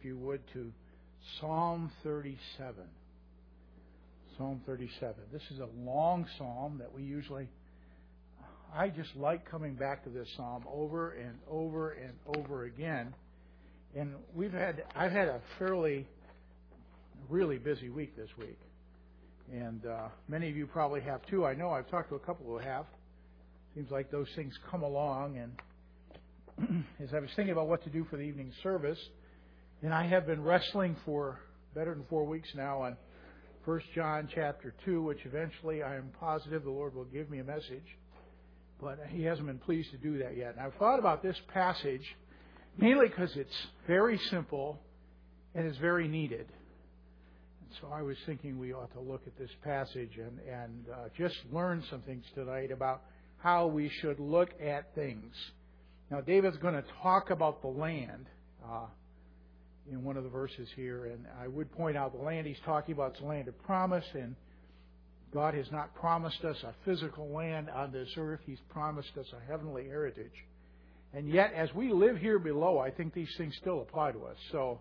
you would, to Psalm 37. Psalm 37. This is a long psalm that I just like coming back to this psalm over and over and over again. And I've had a really busy week this week. And many of you probably have too. I know I've talked to a couple who have. Seems like those things come along. And as I was thinking about what to do for the evening service, and I have been wrestling for better than 4 weeks now on 1 John chapter 2, which eventually I am positive the Lord will give me a message. But He hasn't been pleased to do that yet. And I've thought about this passage mainly because it's very simple and it's very needed. And so I was thinking we ought to look at this passage and just learn some things tonight about how we should look at things. Now, David's going to talk about the land in one of the verses here. And I would point out the land he's talking about is the land of promise. And God has not promised us a physical land on this earth. He's promised us a heavenly heritage. And yet, as we live here below, I think these things still apply to us. So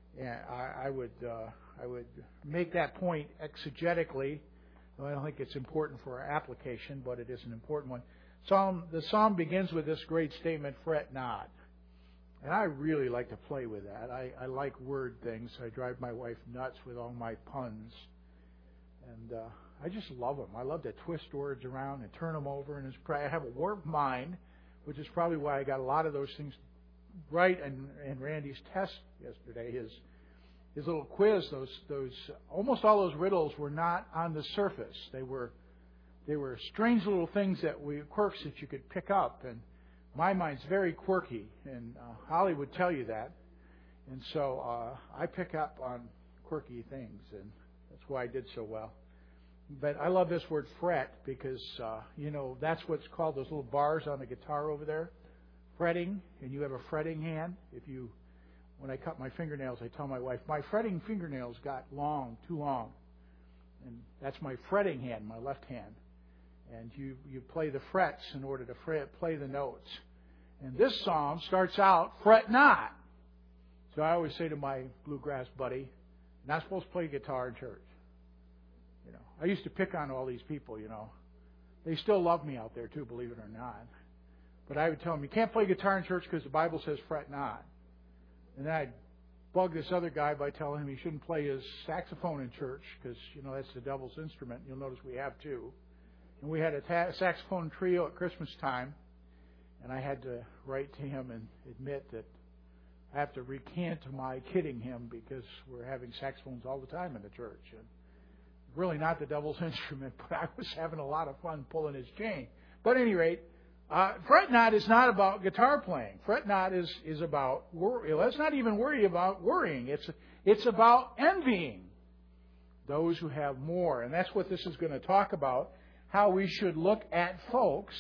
I would make that point exegetically. I don't think it's important for our application, but it is an important one. The psalm begins with this great statement, "Fret not." And I really like to play with that. I like word things. I drive my wife nuts with all my puns. And I just love them. I love to twist words around and turn them over. And I have a warped mind, which is probably why I got a lot of those things right. And Randy's test yesterday, his little quiz, those almost all those riddles were not on the surface. They were strange little things quirks that you could pick up. And my mind's very quirky, and Holly would tell you that. And so I pick up on quirky things, and that's why I did so well. But I love this word fret because, that's what's called those little bars on the guitar over there. Fretting, and you have a fretting hand. When I cut my fingernails, I tell my wife, my fretting fingernails got too long. And that's my fretting hand, my left hand. And you play the frets in order to play the notes. And this psalm starts out, "Fret not." So I always say to my bluegrass buddy, not supposed to play guitar in church. I used to pick on all these people, They still love me out there too, believe it or not. But I would tell them, you can't play guitar in church because the Bible says fret not. And then I'd bug this other guy by telling him he shouldn't play his saxophone in church because, that's the devil's instrument. You'll notice we have two. And we had a saxophone trio at Christmas time. And I had to write to him and admit that I have to recant my kidding him because we're having saxophones all the time in the church. And really not the devil's instrument, but I was having a lot of fun pulling his chain. But at any rate, fret not is not about guitar playing. Fret not is about worry. Let's not even worry about worrying. It's about envying those who have more. And that's what this is going to talk about, how we should look at folks.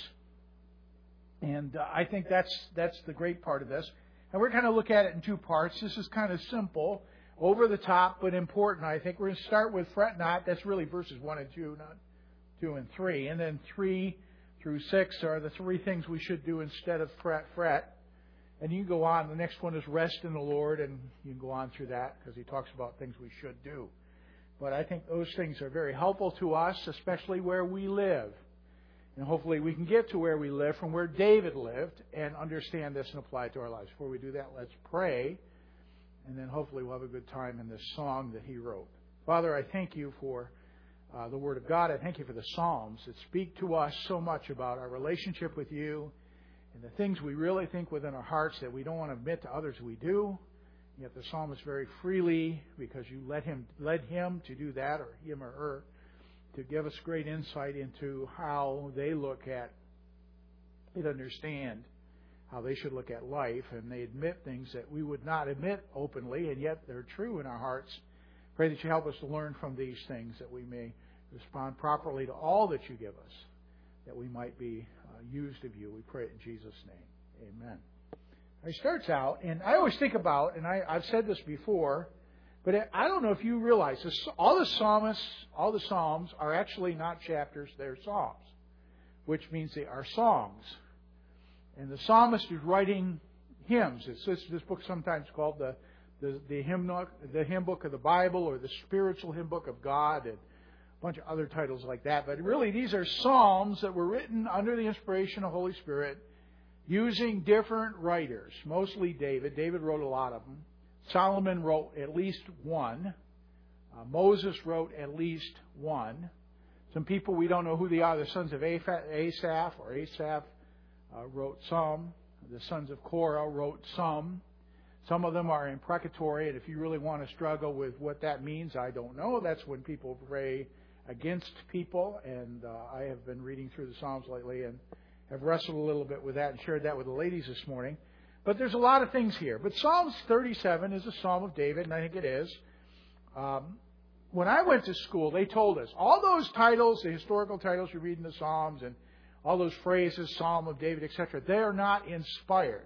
And I think that's the great part of this. And we're going to look at it in two parts. This is kind of simple, over the top, but important. I think we're going to start with fret not. That's really verses 1 and 2, not 2 and 3. And then 3 through 6 are the three things we should do instead of fret. And you can go on. The next one is rest in the Lord, and you can go on through that because he talks about things we should do. But I think those things are very helpful to us, especially where we live. And hopefully we can get to where we live from where David lived and understand this and apply it to our lives. Before we do that, let's pray. And then hopefully we'll have a good time in this song that he wrote. Father, I thank you for the Word of God. I thank you for the Psalms that speak to us so much about our relationship with you and the things we really think within our hearts that we don't want to admit to others we do. Yet the psalmist very freely, because you led him to do that, or him or her, to give us great insight into how they look at and understand how they should look at life, and they admit things that we would not admit openly, and yet they're true in our hearts. Pray that you help us to learn from these things, that we may respond properly to all that you give us, that we might be used of you. We pray it in Jesus' name. Amen. He starts out, and I always think about, and I've said this before, but I don't know if you realize this, all the Psalms are actually not chapters, they're Psalms, which means they are songs. And the psalmist is writing hymns. This book sometimes called the the hymn book of the Bible, or the spiritual hymn book of God, and a bunch of other titles like that. But really, these are psalms that were written under the inspiration of the Holy Spirit, using different writers, mostly David. David wrote a lot of them. Solomon wrote at least one. Moses wrote at least one. Some people, we don't know who they are. The sons of Asaph wrote some. The sons of Korah wrote some. Some of them are imprecatory, and if you really want to struggle with what that means, I don't know. That's when people pray against people, and I have been reading through the Psalms lately and have wrestled a little bit with that and shared that with the ladies this morning. But there's a lot of things here. But Psalms 37 is a Psalm of David, and I think it is. When I went to school, they told us all those titles, the historical titles you read in the Psalms, and all those phrases, Psalm of David, etc., they are not inspired.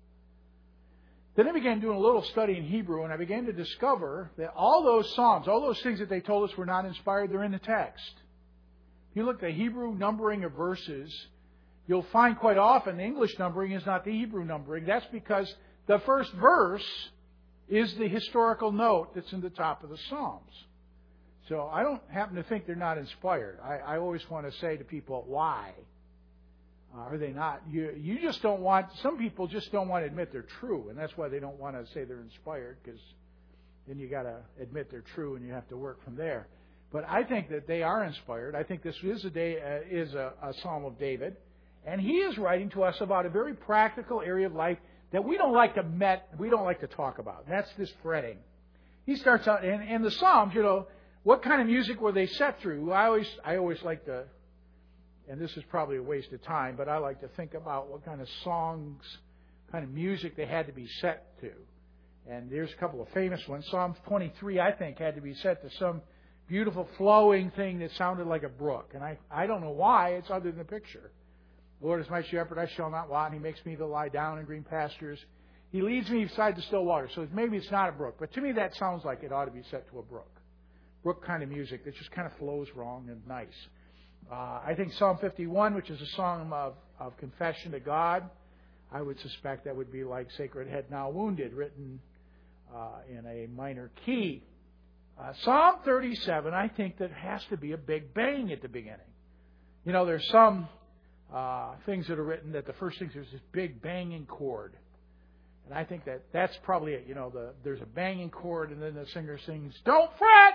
Then I began doing a little study in Hebrew, and I began to discover that all those Psalms, all those things that they told us were not inspired, they're in the text. If you look at the Hebrew numbering of verses, you'll find quite often the English numbering is not the Hebrew numbering. That's because the first verse is the historical note that's in the top of the Psalms. So I don't happen to think they're not inspired. I always want to say to people, why are they not? You just don't want, some people just don't want to admit they're true, and that's why they don't want to say they're inspired, because then you got to admit they're true and you have to work from there. But I think that they are inspired. I think this is a Psalm of David, and he is writing to us about a very practical area of life that we don't like to talk about. And that's this fretting. He starts out, and the Psalms, what kind of music were they set through? I always like to, and this is probably a waste of time, but I like to think about what kind of songs, kind of music they had to be set to. And there's a couple of famous ones. Psalm 23, I think, had to be set to some beautiful flowing thing that sounded like a brook. And I don't know why, it's other than the picture. The Lord is my shepherd, I shall not want. He makes me to lie down in green pastures. He leads me beside the still water. So maybe it's not a brook, but to me that sounds like it ought to be set to a brook. Brook kind of music that just kind of flows wrong and nice. I think Psalm 51, which is a song of confession to God, I would suspect that would be like Sacred Head Now Wounded, written in a minor key. Psalm 37, I think that has to be a big bang at the beginning. There's some things that are written that the first thing there's this big banging chord. And I think that's probably it. There's a banging chord, and then the singer sings, "Don't fret!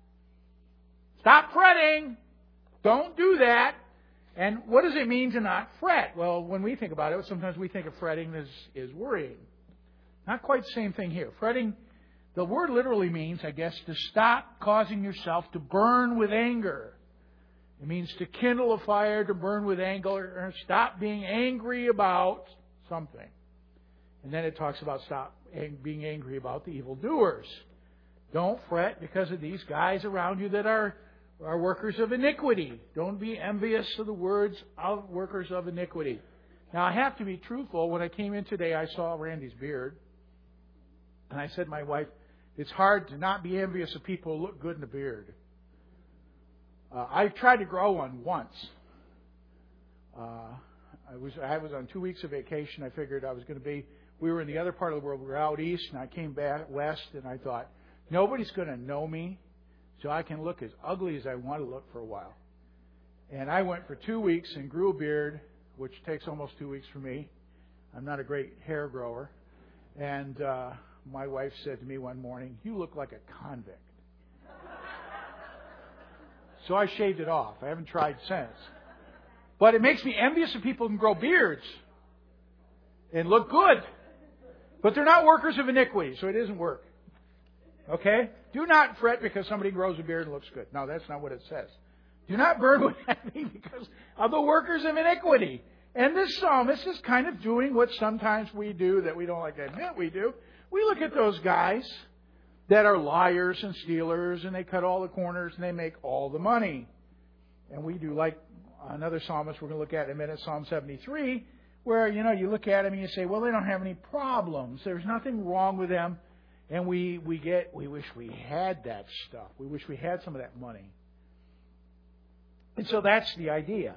Stop fretting! Don't do that!" And what does it mean to not fret? Well, when we think about it, sometimes we think of fretting as worrying. Not quite the same thing here. Fretting, the word literally means, I guess, to stop causing yourself to burn with anger. It means to kindle a fire, to burn with anger, or stop being angry about something. And then it talks about stop being angry about the evildoers. Don't fret because of these guys around you that are workers of iniquity. Don't be envious of the words of workers of iniquity. Now, I have to be truthful. When I came in today, I saw Randy's beard. And I said to my wife, it's hard to not be envious of people who look good in a beard. I tried to grow one once. I was on 2 weeks of vacation. I figured we were in the other part of the world. We were out east, and I came back west, and I thought, nobody's going to know me, so I can look as ugly as I want to look for a while. And I went for 2 weeks and grew a beard, which takes almost 2 weeks for me. I'm not a great hair grower. And my wife said to me one morning, "You look like a convict." So I shaved it off. I haven't tried since. But it makes me envious of people who can grow beards and look good. But they're not workers of iniquity, so it doesn't work. Okay? Do not fret because somebody grows a beard and looks good. No, that's not what it says. Do not burn with envy because of the workers of iniquity. And this psalmist is kind of doing what sometimes we do that we don't like to admit we do. We look at those guys that are liars and stealers, and they cut all the corners and they make all the money. And we do like another psalmist we're going to look at in a minute, Psalm 73, where, you look at them and you say, well, they don't have any problems. There's nothing wrong with them. And we wish we had that stuff. We wish we had some of that money. And so that's the idea.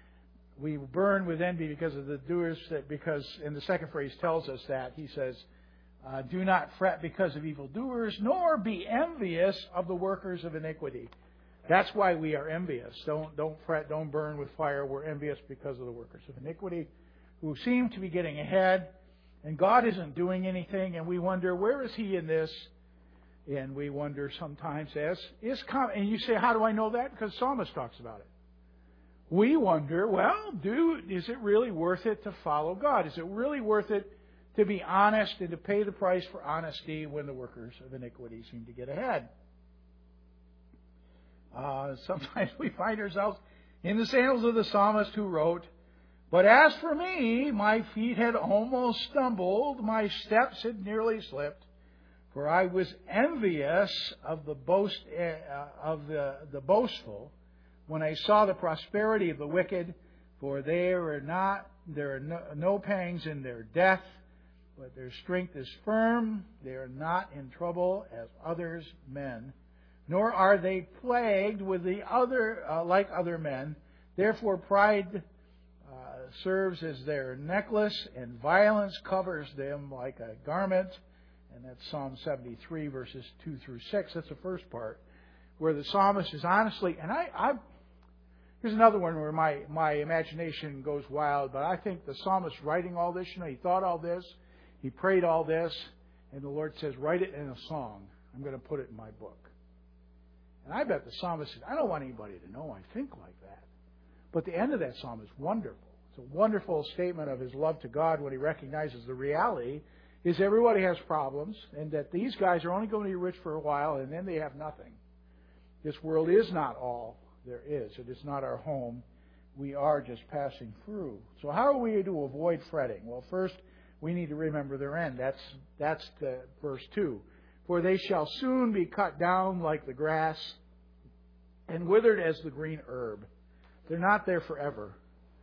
We burn with envy because of the doers, because in the second phrase tells us that. He says, Do not fret because of evildoers, nor be envious of the workers of iniquity. That's why we are envious. Don't fret, don't burn with fire. We're envious because of the workers of iniquity who seem to be getting ahead, and God isn't doing anything, and we wonder, where is He in this? And we wonder sometimes, and you say, how do I know that? Because the psalmist talks about it. We wonder, is it really worth it to follow God? Is it really worth it to be honest and to pay the price for honesty when the workers of iniquity seem to get ahead? Sometimes we find ourselves in the sandals of the psalmist who wrote, "But as for me, my feet had almost stumbled, my steps had nearly slipped, for I was envious of the boastful when I saw the prosperity of the wicked, for there are no pangs in their death, but their strength is firm. They are not in trouble as others men, nor are they plagued with like other men. Therefore pride serves as their necklace, and violence covers them like a garment." And that's Psalm 73, verses 2 through 6. That's the first part, where the psalmist is honestly, and here's another one where my imagination goes wild, but I think the psalmist writing all this, he thought all this, he prayed all this, and the Lord says, write it in a song. I'm going to put it in my book. And I bet the psalmist said, I don't want anybody to know I think like that. But the end of that psalm is wonderful. It's a wonderful statement of his love to God when he recognizes the reality is everybody has problems, and that these guys are only going to be rich for a while, and then they have nothing. This world is not all there is. It is not our home. We are just passing through. So how are we to avoid fretting? Well, first, we need to remember their end. That's the verse 2. For they shall soon be cut down like the grass and withered as the green herb. They're not there forever.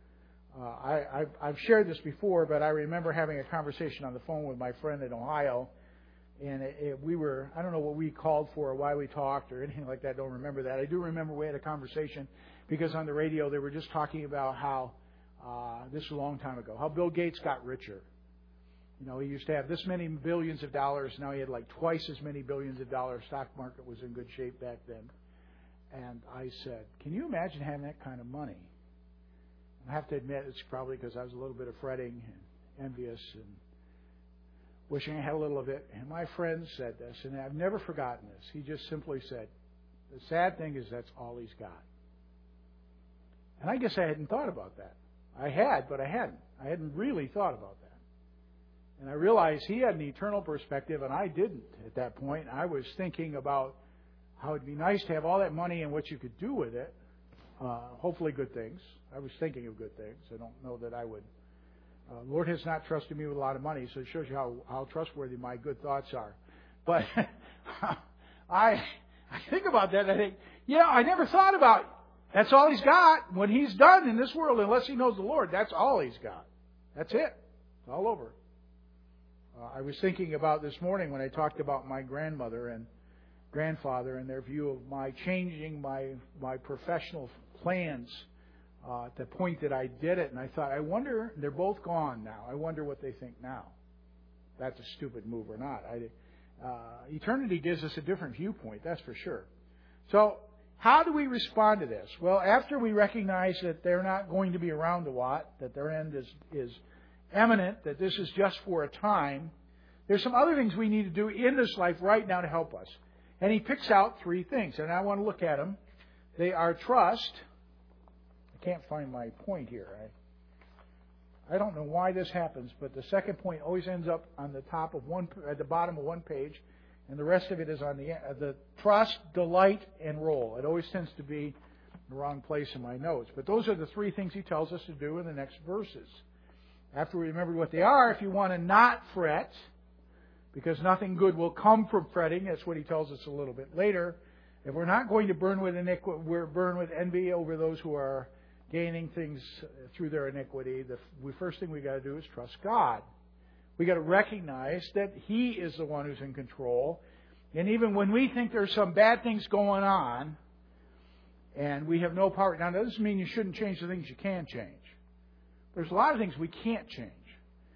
I've shared this before, but I remember having a conversation on the phone with my friend in Ohio, and I don't know what we called for or why we talked or anything like that. I don't remember that. I do remember we had a conversation because on the radio they were just talking about how, this was a long time ago, how Bill Gates got richer. He used to have this many billions of dollars. Now he had like twice as many billions of dollars. Stock market was in good shape back then. And I said, can you imagine having that kind of money? I have to admit, it's probably because I was a little bit of fretting and envious and wishing I had a little of it. And my friend said this, and I've never forgotten this. He just simply said, the sad thing is that's all he's got. And I guess I hadn't thought about that. I had, but I hadn't. I hadn't really thought about that. And I realized he had an eternal perspective, and I didn't at that point. I was thinking about how it'd be nice to have all that money and what you could do with it. Hopefully good things. I was thinking of good things. I don't know that I would. Lord has not trusted me with a lot of money, so it shows you how trustworthy my good thoughts are. But I think about that and I think, I never thought about that's all he's got. When he's done in this world, unless he knows the Lord, that's all he's got. That's it. It's all over. I was thinking about this morning when I talked about my grandmother and grandfather and their view of my changing my professional plans at the point that I did it. And I thought, I wonder, they're both gone now. I wonder what they think now. That's a stupid move or not. Eternity gives us a different viewpoint, that's for sure. So how do we respond to this? Well, after we recognize that they're not going to be around a lot, that their end is imminent, that this is just for a time, there's some other things we need to do in this life right now to help us. And he picks out 3 things, and I want to look at them. They are trust. I can't find my point here. I don't know why this happens, but the second point always ends up on the top of at the bottom of one page, and the rest of it is on the trust, delight, and roll. It always tends to be in the wrong place in my notes. But those are the 3 things he tells us to do in the next verses. After we remember what they are, if you want to not fret, because nothing good will come from fretting, that's what he tells us a little bit later. If we're not going to burn with envy over those who are gaining things through their iniquity, the first thing we got to do is trust God. We got to recognize that He is the one who's in control. And even when we think there's some bad things going on, and we have no power. Now, that doesn't mean you shouldn't change the things you can change. There's a lot of things we can't change.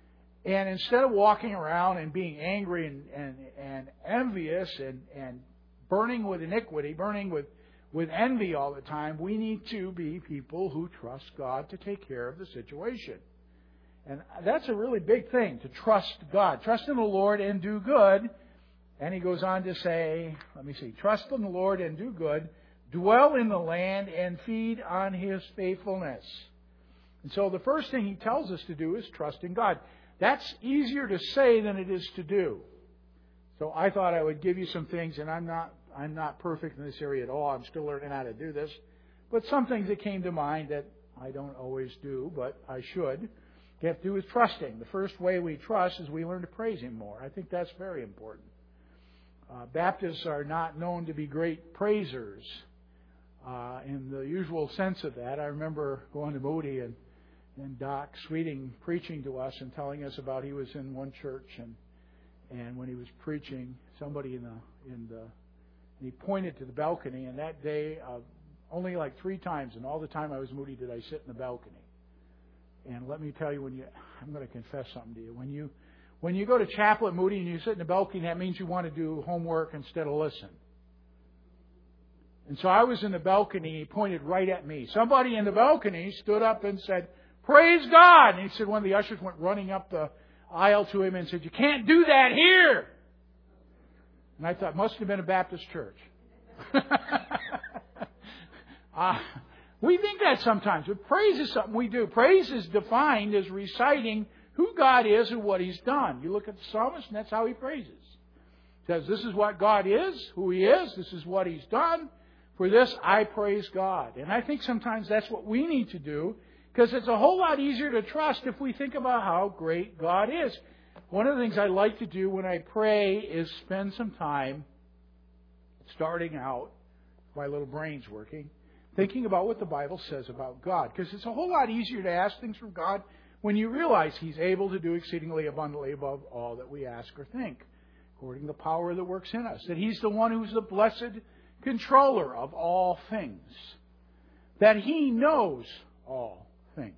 And instead of walking around and being angry and envious and burning with iniquity, burning with envy all the time, we need to be people who trust God to take care of the situation. And that's a really big thing, to trust God. Trust in the Lord and do good. And he goes on to say, trust in the Lord and do good, dwell in the land and feed on His faithfulness. And so the first thing he tells us to do is trust in God. That's easier to say than it is to do. So I thought I would give you some things, and I'm not perfect in this area at all. I'm still learning how to do this. But some things that came to mind that I don't always do, but I should, have to do with trusting. The first way we trust is we learn to praise Him more. I think that's very important. Baptists are not known to be great praisers in the usual sense of that. I remember going to Moody and Doc Sweeting preaching to us and telling us about he was in one church and when he was preaching, somebody he pointed to the balcony, and that day only like 3 times in all the time I was Moody did I sit in the balcony. And let me tell you, I'm going to confess something to you. When you go to chapel at Moody and you sit in the balcony, that means you want to do homework instead of listen. And so I was in the balcony, he pointed right at me. Somebody in the balcony stood up and said, "Praise God!" And he said, one of the ushers went running up the aisle to him and said, "You can't do that here." And I thought, must have been a Baptist church. We think that sometimes, but praise is something we do. Praise is defined as reciting who God is and what He's done. You look at the psalmist, and that's how he praises. He says, this is what God is, who He is, this is what He's done. For this, I praise God. And I think sometimes that's what we need to do, because it's a whole lot easier to trust if we think about how great God is. One of the things I like to do when I pray is spend some time starting out, my little brain's working, thinking about what the Bible says about God. Because it's a whole lot easier to ask things from God when you realize He's able to do exceedingly abundantly above all that we ask or think, according to the power that works in us. That He's the one who's the blessed controller of all things. That He knows all things.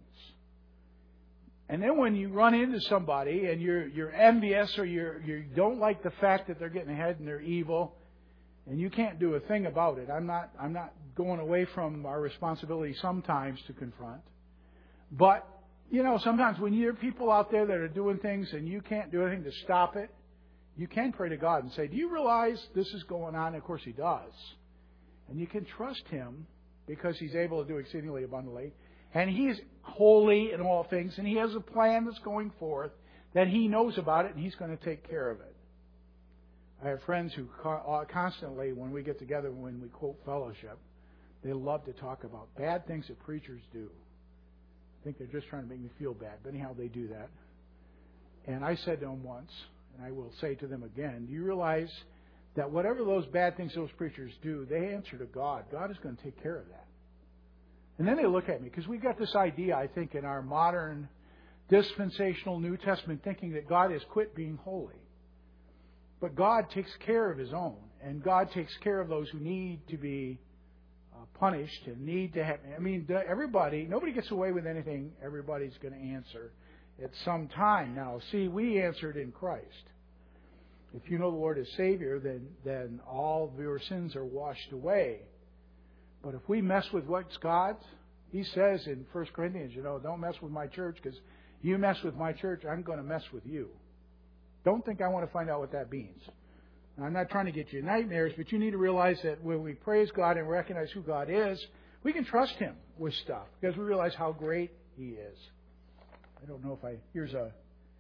And then when you run into somebody and you're envious or you don't like the fact that they're getting ahead and they're evil, and you can't do a thing about it. I'm not going away from our responsibility sometimes to confront. But, sometimes when you have people out there that are doing things and you can't do anything to stop it, you can pray to God and say, "Do you realize this is going on?" And of course He does. And you can trust Him because He's able to do exceedingly abundantly. And He is holy in all things. And He has a plan that's going forth that He knows about it, and He's going to take care of it. I have friends who constantly, when we get together, when we quote fellowship, they love to talk about bad things that preachers do. I think they're just trying to make me feel bad. But anyhow, they do that. And I said to them once, and I will say to them again, do you realize that whatever those bad things those preachers do, they answer to God. God is going to take care of that. And then they look at me, because we've got this idea, I think, in our modern dispensational New Testament thinking that God has quit being holy. But God takes care of His own. And God takes care of those who need to be punished and need to have... everybody, nobody gets away with anything. Everybody's going to answer at some time. Now, see, we answered in Christ. If you know the Lord as Savior, then all of your sins are washed away. But if we mess with what's God's, He says in 1 Corinthians, don't mess with my church, because you mess with my church, I'm going to mess with you. Don't think I want to find out what that means. I'm not trying to get you nightmares, but you need to realize that when we praise God and recognize who God is, we can trust Him with stuff because we realize how great He is. I don't know if here's the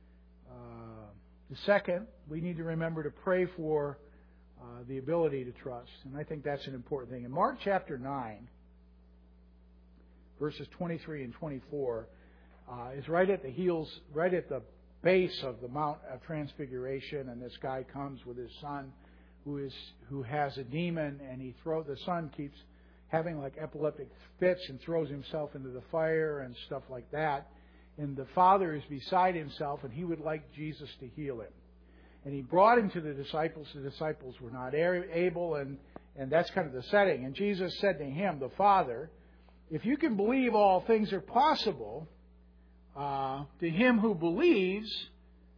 second, we need to remember to pray for the ability to trust. And I think that's an important thing. In Mark chapter 9, verses 23 and 24, is right at the base of the Mount of Transfiguration, and this guy comes with his son who has a demon, and the son keeps having like epileptic fits and throws himself into the fire and stuff like that. And the father is beside himself, and he would like Jesus to heal him. And he brought him to the disciples. The disciples were not able, and that's kind of the setting. And Jesus said to him, the Father, "If you can believe, all things are possible to him who believes."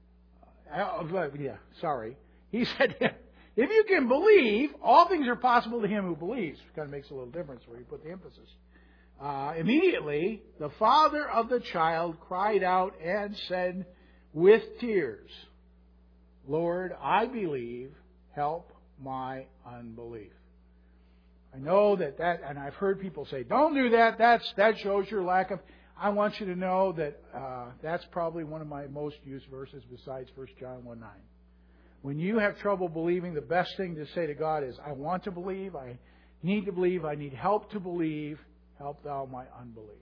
He said, if you can believe, all things are possible to him who believes. It kind of makes a little difference where you put the emphasis. Immediately, the father of the child cried out and said with tears, Lord, I believe, help my unbelief. I know that, and I've heard people say, don't do that. That shows your lack of. I want you to know that that's probably one of my most used verses besides 1 John 1:9. When you have trouble believing, the best thing to say to God is, I want to believe, I need to believe, I need help to believe, help thou my unbelief.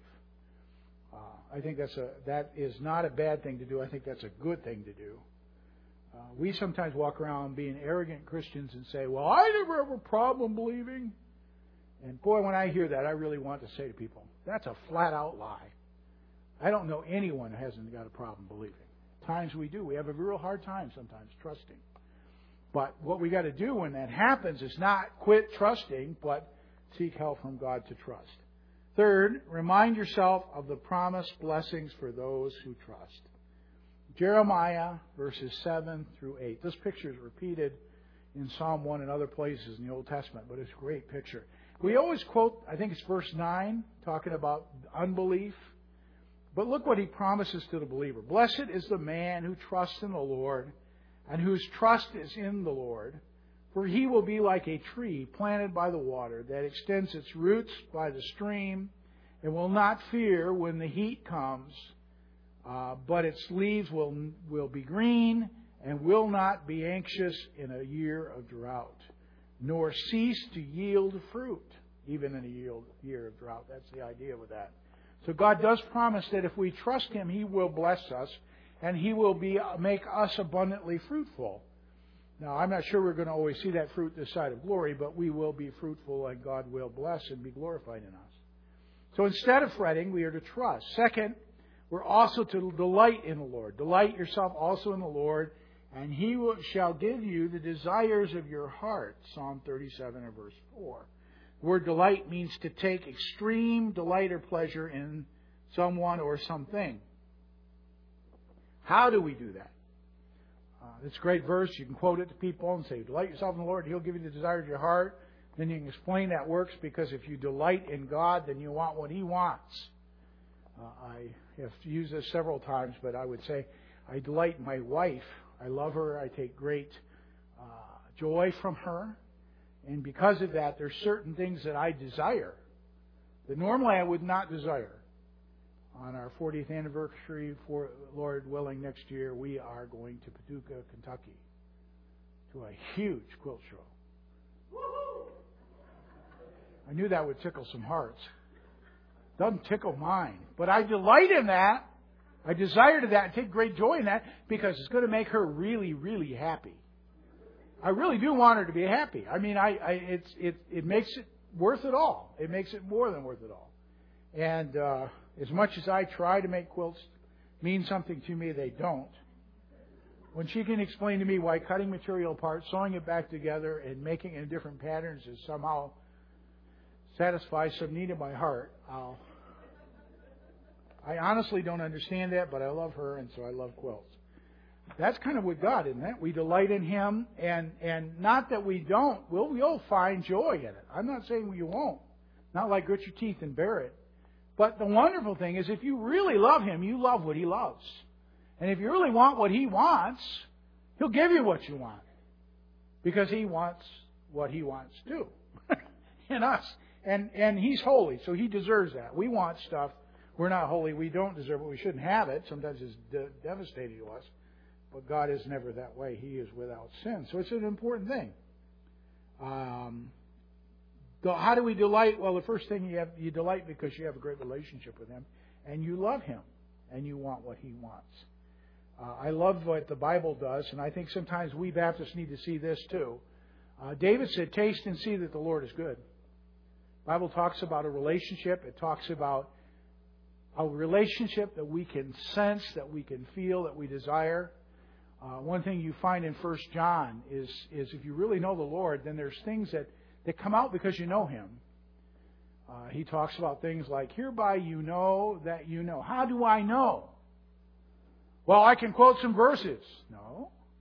I think that is not a bad thing to do. I think that's a good thing to do. We sometimes walk around being arrogant Christians and say, well, I never have a problem believing. And boy, when I hear that, I really want to say to people, that's a flat-out lie. I don't know anyone who hasn't got a problem believing. Times we do. We have a real hard time sometimes trusting. But what we got to do when that happens is not quit trusting, but seek help from God to trust. Third, remind yourself of the promised blessings for those who trust. Jeremiah verses 7 through 8. This picture is repeated in Psalm 1 and other places in the Old Testament, but it's a great picture. We always quote, I think it's verse 9, talking about unbelief. But look what he promises to the believer. Blessed is the man who trusts in the Lord and whose trust is in the Lord. For he will be like a tree planted by the water that extends its roots by the stream and will not fear when the heat comes, but its leaves will be green and will not be anxious in a year of drought, nor cease to yield fruit, even in a year of drought. That's the idea with that. So God does promise that if we trust Him, He will bless us, and He will make us abundantly fruitful. Now, I'm not sure we're going to always see that fruit this side of glory, but we will be fruitful, and God will bless and be glorified in us. So instead of fretting, we are to trust. Second, we're also to delight in the Lord. Delight yourself also in the Lord, and He shall give you the desires of your heart. Psalm 37 and verse 4. The word delight means to take extreme delight or pleasure in someone or something. How do we do that? It's a great verse. You can quote it to people and say, delight yourself in the Lord, He'll give you the desires of your heart. Then you can explain that works because if you delight in God, then you want what He wants. I have used this several times, but I would say I delight in my wife. I love her. I take great joy from her. And because of that, there's certain things that I desire that normally I would not desire. On our 40th anniversary, for Lord willing, next year, we are going to Paducah, Kentucky, to a huge quilt show. Woo-hoo! I knew that would tickle some hearts. Doesn't tickle mine. But I delight in that. I desire to that and take great joy in that because it's going to make her really, really happy. I really do want her to be happy. I mean, it makes it worth it all. It makes it more than worth it all. And as much as I try to make quilts mean something to me, they don't. When she can explain to me why cutting material apart, sewing it back together, and making it in different patterns is somehow satisfies some need in my heart, I honestly don't understand that, but I love her, and so I love quilts. That's kind of with God, isn't it? We delight in Him, and not that we don't. We'll find joy in it. I'm not saying you won't. Not like grit your teeth and bear it. But the wonderful thing is if you really love Him, you love what He loves. And if you really want what He wants, He'll give you what you want. Because He wants what He wants too. In us. And He's holy, so He deserves that. We want stuff. We're not holy. We don't deserve it. We shouldn't have it. Sometimes it's devastating to us. But God is never that way. He is without sin. So it's an important thing. How do we delight? Well, the first thing you delight because you have a great relationship with Him. And you love Him. And you want what He wants. I love what the Bible does. And I think sometimes we Baptists need to see this too. David said, taste and see that the Lord is good. The Bible talks about a relationship. It talks about a relationship that we can sense, that we can feel, that we desire. One thing you find in 1 John is if you really know the Lord, then there's things that come out because you know Him. He talks about things like, hereby you know that you know. How do I know? Well, I can quote some verses. No.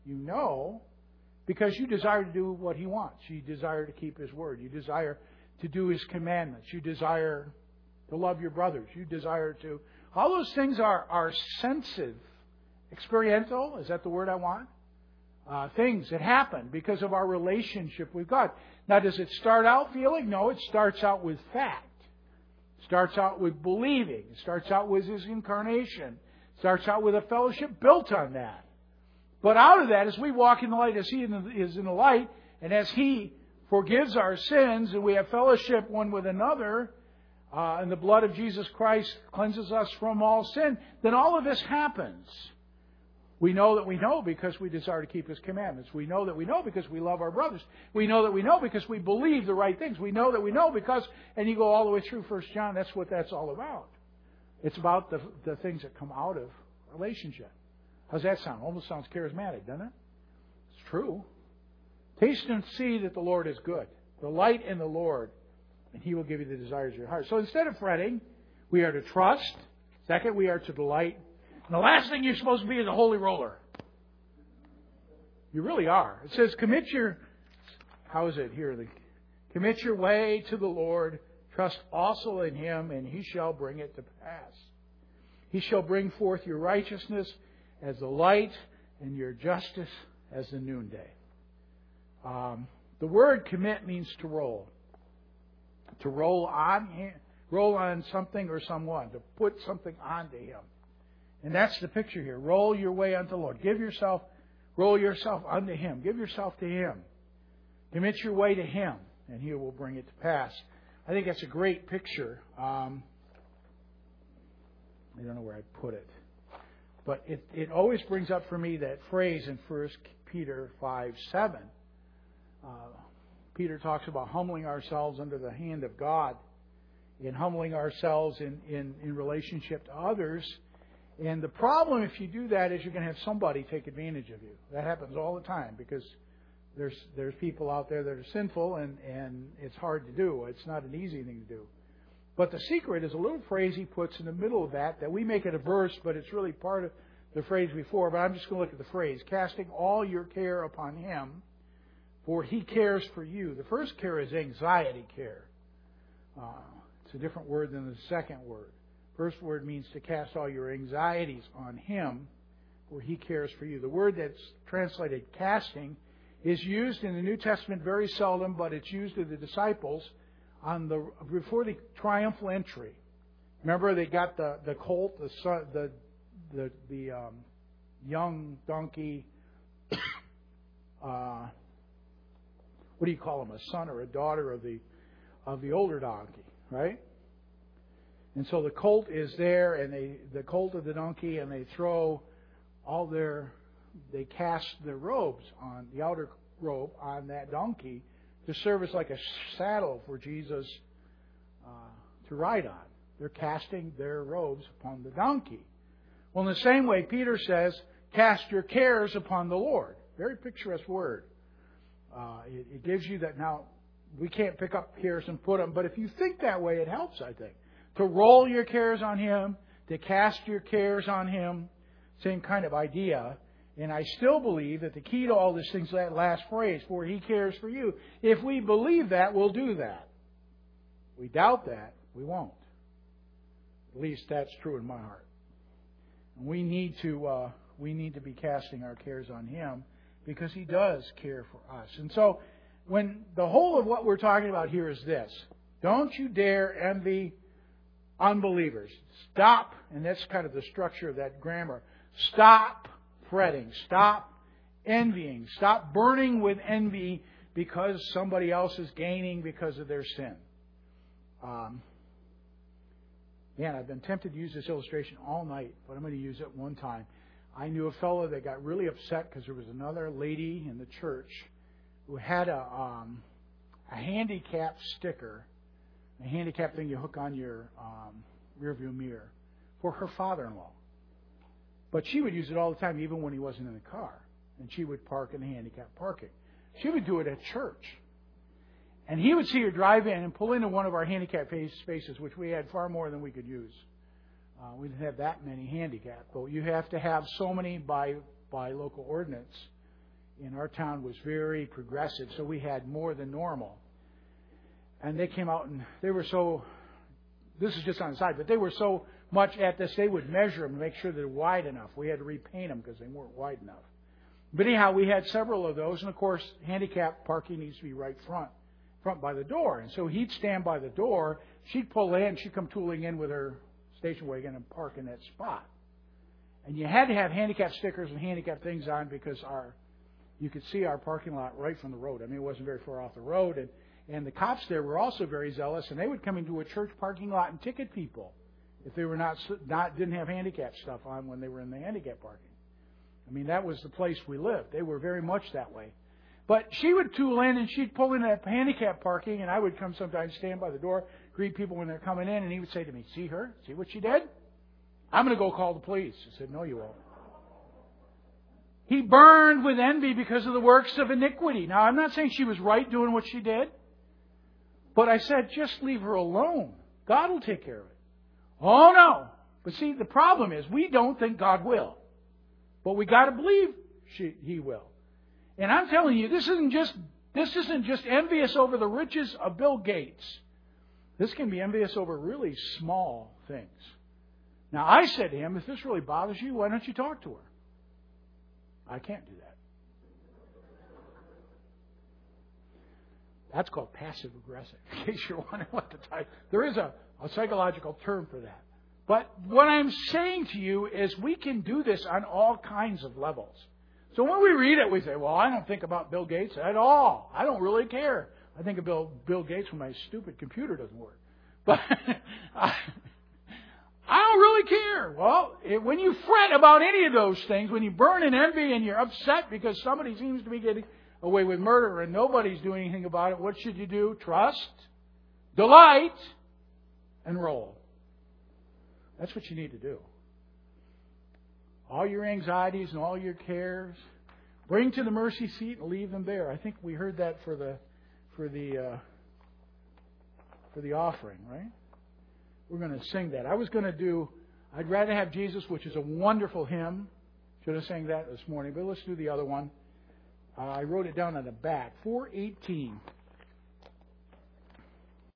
You know because you desire to do what He wants. You desire to keep His word. You desire to do His commandments. You desire to love your brothers. You desire to... All those things are sensitive. Experiential, is that the word I want? Things that happen because of our relationship with God. Now, does it start out feeling? No, it starts out with fact. It starts out with believing. It starts out with His incarnation. It starts out with a fellowship built on that. But out of that, as we walk in the light, as He is in the light, and as He forgives our sins, and we have fellowship one with another, and the blood of Jesus Christ cleanses us from all sin, then all of this happens. We know that we know because we desire to keep His commandments. We know that we know because we love our brothers. We know that we know because we believe the right things. We know that we know because, and you go all the way through 1 John, that's what that's all about. It's about the things that come out of relationship. How's that sound? Almost sounds charismatic, doesn't it? It's true. Taste and see that the Lord is good. Delight in the Lord, and He will give you the desires of your heart. So instead of fretting, we are to trust. Second, we are to delight. And the last thing you're supposed to be is a holy roller. You really are. It says, commit your... How is it here? Commit your way to the Lord. Trust also in Him, and He shall bring it to pass. He shall bring forth your righteousness as the light and your justice as the noonday. The word commit means to roll. To roll on something or someone. To put something onto Him. And that's the picture here. Roll your way unto the Lord. Roll yourself unto Him. Give yourself to Him. Commit your way to Him, and He will bring it to pass. I think that's a great picture. I don't know where I'd put it. But it always brings up for me that phrase in 1 Peter 5:7. Peter talks about humbling ourselves under the hand of God, and humbling ourselves in relationship to others. And the problem, if you do that, is you're going to have somebody take advantage of you. That happens all the time because there's people out there that are sinful, and it's hard to do. It's not an easy thing to do. But the secret is a little phrase he puts in the middle of that we make it a verse, but it's really part of the phrase before. But I'm just going to look at the phrase, casting all your care upon Him, for He cares for you. The first care is anxiety care. It's a different word than the second word. First word means to cast all your anxieties on Him, for He cares for you. The word that's translated casting is used in the New Testament very seldom, but it's used to the disciples before the triumphal entry. Remember, they got the colt, the young donkey. What do you call them? A son or a daughter of the older donkey, right? And so the colt is there, and the colt of the donkey, and they cast their robes on the outer robe on that donkey to serve as like a saddle for Jesus to ride on. They're casting their robes upon the donkey. Well, in the same way, Peter says, cast your cares upon the Lord. Very picturesque word. It gives you that. Now, we can't pick up cares and put them, but if you think that way, it helps, I think. To roll your cares on Him, to cast your cares on Him, same kind of idea. And I still believe that the key to all this thing is that last phrase, for He cares for you. If we believe that, we'll do that. If we doubt that, we won't. At least that's true in my heart. We need to be casting our cares on Him because He does care for us. And so, when the whole of what we're talking about here is this: don't you dare envy unbelievers. Stop, and that's kind of the structure of that grammar. Stop fretting. Stop envying. Stop burning with envy because somebody else is gaining because of their sin. Man, I've been tempted to use this illustration all night, but I'm going to use it one time. I knew a fellow that got really upset because there was another lady in the church who had a handicap sticker, a handicap thing you hook on your rearview mirror, for her father-in-law. But she would use it all the time, even when he wasn't in the car. And she would park in the handicap parking. She would do it at church. And he would see her drive in and pull into one of our handicap spaces, which we had far more than we could use. We didn't have that many handicapped, but you have to have so many by local ordinance in our town was very progressive, so we had more than normal. And they came out and they were so, this is just on the side, but they were so much at this, they would measure them to make sure they're wide enough. We had to repaint them because they weren't wide enough. But anyhow, we had several of those, and of course, handicap parking needs to be right front by the door. And so he'd stand by the door, she'd pull in, she'd come tooling in with her station wagon and park in that spot. And you had to have handicap stickers and handicap things on because you could see our parking lot right from the road. I mean, it wasn't very far off the road. And the cops there were also very zealous, and they would come into a church parking lot and ticket people if they were didn't have handicap stuff on when they were in the handicap parking. I mean, that was the place we lived. They were very much that way. But she would tool in, and she'd pull in that handicap parking, and I would come sometimes, stand by the door, greet people when they're coming in, and he would say to me, "See her? See what she did? I'm going to go call the police." I said, "No, you won't." He burned with envy because of the works of iniquity. Now, I'm not saying she was right doing what she did, but I said, just leave her alone. God will take care of it. Oh, no. But see, the problem is we don't think God will. But we got to believe He will. And I'm telling you, this isn't just envious over the riches of Bill Gates. This can be envious over really small things. Now, I said to him, if this really bothers you, why don't you talk to her? I can't do that. That's called passive aggressive, in case you're wondering what the type. There is a psychological term for that. But what I'm saying to you is we can do this on all kinds of levels. So when we read it, we say, well, I don't think about Bill Gates at all. I don't really care. I think of Bill Gates when my stupid computer doesn't work. But I don't really care. Well, when you fret about any of those things, when you burn in envy and you're upset because somebody seems to be getting away with murder and nobody's doing anything about it, what should you do? Trust, delight, and roll. That's what you need to do. All your anxieties and all your cares, bring to the mercy seat and leave them there. I think we heard that for the offering, right? We're going to sing that. I'd rather have Jesus, which is a wonderful hymn. Should have sang that this morning, but let's do the other one. I wrote it down on the back. 418.